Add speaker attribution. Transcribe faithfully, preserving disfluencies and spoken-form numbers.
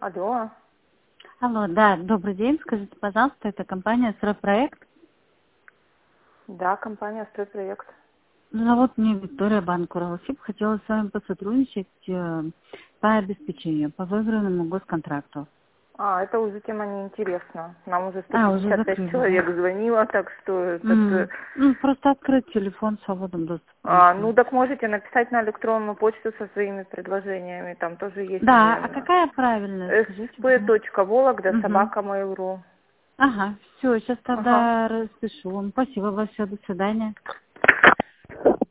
Speaker 1: Алло.
Speaker 2: Алло, да, добрый день. Скажите, пожалуйста, это компания «Стройпроект».
Speaker 1: Да, компания «Стройпроект».
Speaker 2: Зовут меня Виктория Банкура-Лосип. Хотела с вами посотрудничать э, по обеспечению, по выигранному госконтракту.
Speaker 1: А, это уже тема неинтересна. Нам уже сто
Speaker 2: А, уже
Speaker 1: пятьдесят пять
Speaker 2: закрыли,
Speaker 1: человек
Speaker 2: да?
Speaker 1: звонило, так что этот... э,
Speaker 2: М, Ну, просто открыть телефон в свободном доступе.
Speaker 1: А, ну,
Speaker 2: Ничего.
Speaker 1: так можете написать на электронную почту со своими предложениями. Там тоже есть,
Speaker 2: Да, а
Speaker 1: наверное.
Speaker 2: какая правильная, скажите, пожалуйста.
Speaker 1: sp.вологда
Speaker 2: Угу.
Speaker 1: собака mail точка ру.
Speaker 2: Ага, все, сейчас
Speaker 1: Ага.
Speaker 2: тогда распишу вам. Спасибо большое, до свидания.